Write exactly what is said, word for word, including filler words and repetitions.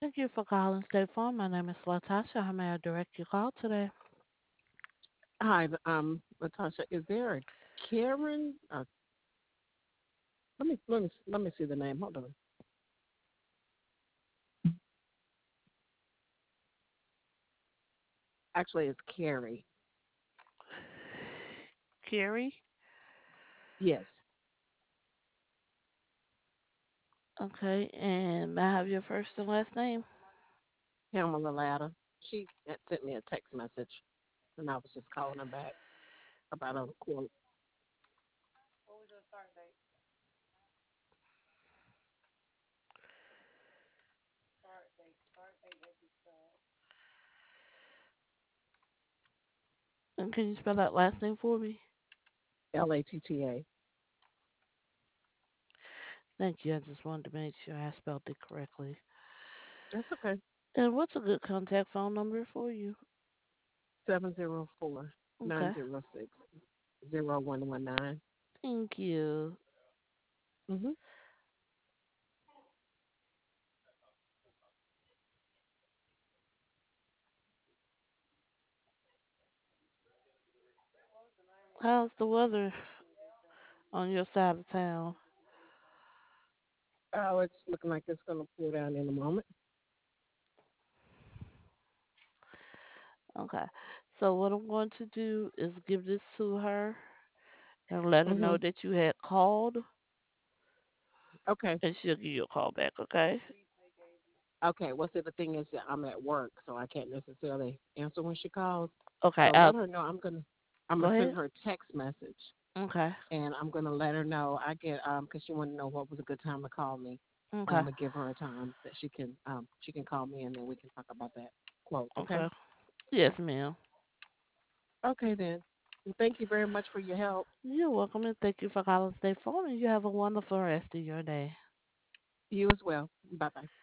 Thank you for calling State Farm. My name is Latasha. How may I direct your call today? Hi, um, Natasha. Is there a Karen? Uh, let me let me let me see the name. Hold on. Actually, it's Carrie. Carrie? Yes, Okay, and may I have your first and last name? Pamela Latta. She had sent me a text message, and I was just calling her back about a quote. And can you spell that last name for me? L A T T A. Thank you. I just wanted to make sure I spelled it correctly. That's okay. And what's a good contact phone number for you? Seven zero four nine Okay, zero six zero one one nine. thank you. Mhm. How's the weather on your side of town? Oh, it's looking like it's gonna pull down in a moment. Okay, so what I'm going to do is give this to her and let her know Mhm. that you had called, Okay. and she'll give you a call back, okay? Okay. Well, see, the thing is that I'm at work, so I can't necessarily answer when she calls. Okay, So I'll let her know I'm gonna I'm go gonna send ahead. her a text message, Okay, and I'm gonna let her know. I get um because she wanted to know what was a good time to call me, and I'm okay, gonna give her a time that she can um she can call me, and then we can talk about that quote. Okay. okay. Yes, ma'am. Okay then. Well, thank you very much for your help. You're welcome, and thank you for calling State Farm, and you have a wonderful rest of your day. You as well. Bye bye.